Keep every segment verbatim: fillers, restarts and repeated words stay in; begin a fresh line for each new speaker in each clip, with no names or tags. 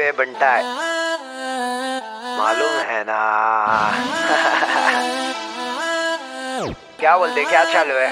ये बंटा है, मालूम है ना। क्या बोलते, क्या चालू है?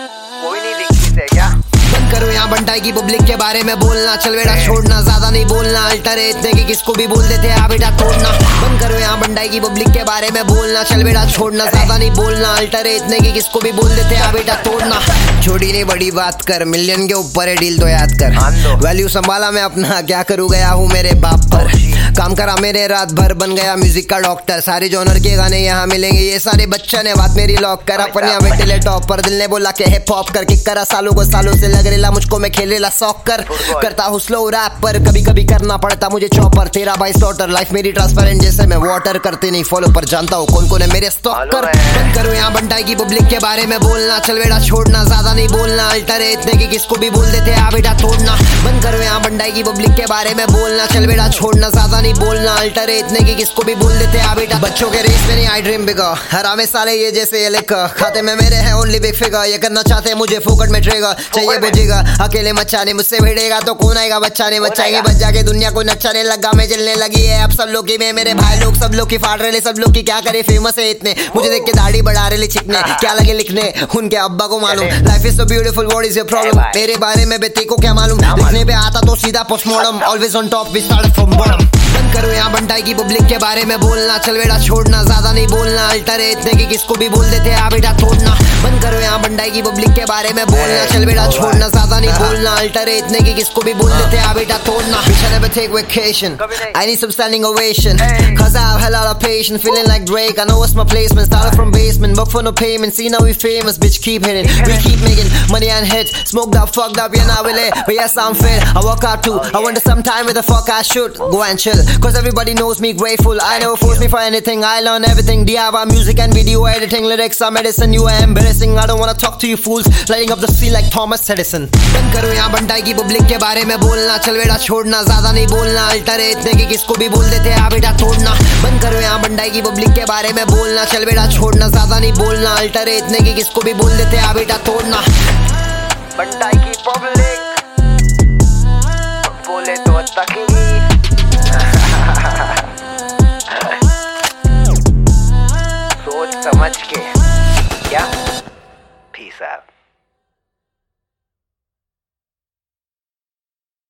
कोई नहीं दिखती है क्या?
बंद करो यहाँ बंटाई की पब्लिक के बारे में बोलना, चल बेटा छोड़ना, ज्यादा नहीं बोलना, अल्टर है इतने की किसको भी बोल देते आ बेटा तोड़ना। बंद करो यहाँ बंटाई की पब्लिक के बारे में बोलना, चल बेटा छोड़ना, ज्यादा नहीं बोलना, अल्टर है इतने की किसको भी बोल देते आ बेटा तोड़ना। छोटी नहीं बड़ी बात कर, मिलियन के ऊपर है डील तो याद कर, वैल्यू संभाला मैं अपना, क्या करूँ गया हूँ मेरे बाप पर, काम करा मेरे रात भर, बन गया म्यूजिक का डॉक्टर, सारे जॉनर के गाने यहाँ मिलेंगे, ये सारे बच्चे ने बात मेरी लॉक कर, अपन यहाँ बैठे ले टॉप पर, दिल ने बोला के हिप हॉप करके करा, सालों को सालों से लग रेला मुझको, मैं खेलेला सॉकर, करता हूँ स्लो रैप पर, कभी कभी करना पड़ता मुझे चॉपर, तेरा भाई स्लॉटर, लाइफ मेरी ट्रांसपेरेंट जैसे मैं वाटर, करते नहीं फॉलो पर जानता हूँ कौन कौन है मेरे स्टॉकर। बंद करो यहाँ बंटाई की पब्लिक के बारे में बोलना, चल बेटा छोड़ना, ज्यादा नहीं बोलना, अल्टर है इतने की किसको भी बोल देते आ बेटा तोड़ना। बंद करो यहाँ बंटाई की पब्लिक के बारे में बोलना, चल बेटा छोड़ना, ज्यादा नहीं बोलना, अल्टर है इतने की किसको भी बोल देते आ बेटा। बच्चों के रेस में नहीं आई ड्रीम बिगर, हरामे साले ये जैसे ये लिखा, खाते में मेरे हैं ओनली बिग फिगर, ये करना चाहते हैं मुझे फोकट में ट्रेगर, चाहिए बुझेगा अकेले मचाने, मुझसे भिड़ेगा तो कौन आएगा बच्चाने, बच्चाएंगे बच जाके दुनिया को नचाने लगा, मैं जलने लगी है अब सब लोग की, मैं मेरे भाई लोग सब लोग की फाड़ रहे, सब लोग की क्या करे, फेमस है इतने, मुझे देख के दाढ़ी बढ़ा रहे चिकने, क्या लगे लिखने उनके अब्बा को मालूम, life is so beautiful what is your problem, मेरे बारे में बेटे को क्या मालूम, लिखने पे आता तो सीधा postmortem, always on top we start from bottom. बंद करो यहाँ बंटाई की पब्लिक के बारे में बोलना, चल बेटा छोड़ना, ज्यादा नहीं बोलना, अल्टर है इतने की किसको भी बोल देते आ बेटा तोड़ना। बंद करो यहाँ बंटाई की पब्लिक के बारे में बोलना, चल बेटा छोड़ना, ज्यादा नहीं बोलना, अल्टर है इतने की किसको भी बोल देते आ बेटा तोड़ना। Bitch, I never take vacation, I need some standing ovation, cause I have a lot of patience, feeling like Drake, I know what's my placement, started from basement, work for no payment, see now we famous, bitch keep hitting, we keep making money and hit, smoked up, fucked up, yeah now we lit, but yes I'm fit, I work out too, I wonder sometime where the fuck I should go and chill, cause everybody knows me grateful, I never force me for anything, I learn everything, D I Y music and video editing, lyrics are medicine, you are embarrassing, I don't wanna talk to you fools, lighting up the sea like Thomas Edison। बंद करो यहाँ बंटाई की public के बारे में बोलना, चल बेटा छोड़ना, ज्यादा नहीं बोलना, अल्टर है इतने की किसको भी बोल देते आ बेटा तोड़ना। बंद करो यहाँ बंटाई की पब्लिक के बारे में बोलना, चल बेटा छोड़ना, ज्यादा नहीं बोलना, अल्टर है इतने की किसको भी बोल देते आ बेटा तोड़ना।
बंटाई की पब्लिक बोले तो तक